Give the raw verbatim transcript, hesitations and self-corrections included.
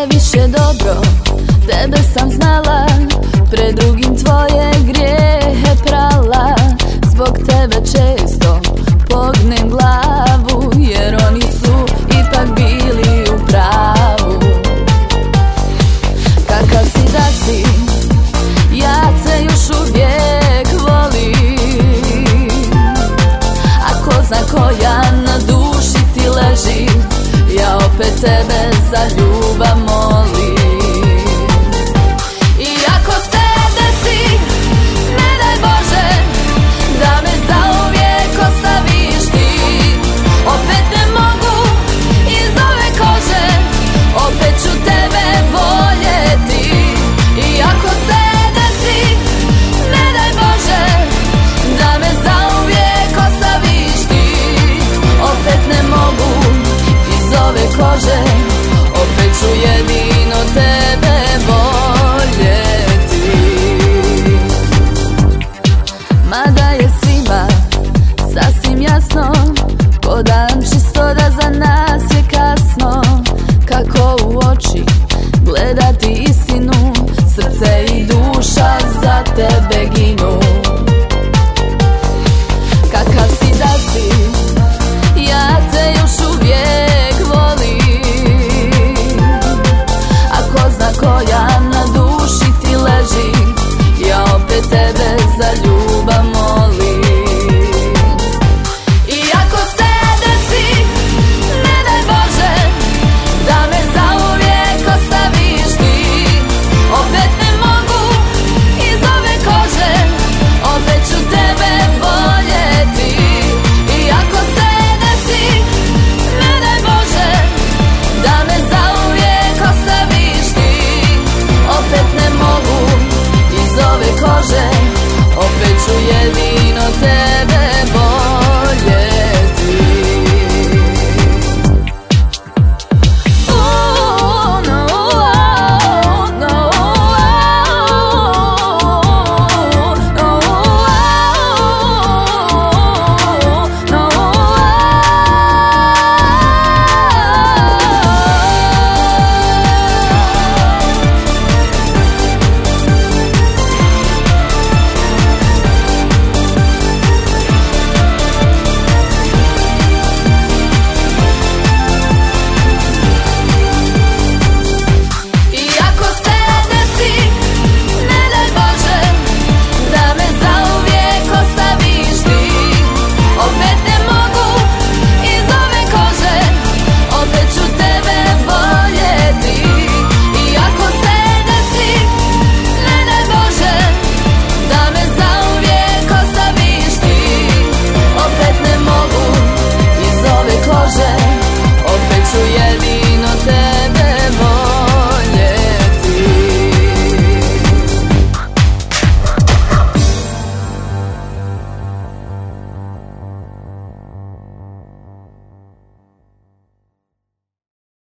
previše dobro, tebe sam znala, pred drugim tvoje grijehe prala. Zbog tebe često pognem glavu, jer oni su ipak bili u pravu. Kakav si da si, ja te još uvijek volim, a ko zna koja na duši ti leži, ja opet tebe za ljubav molim.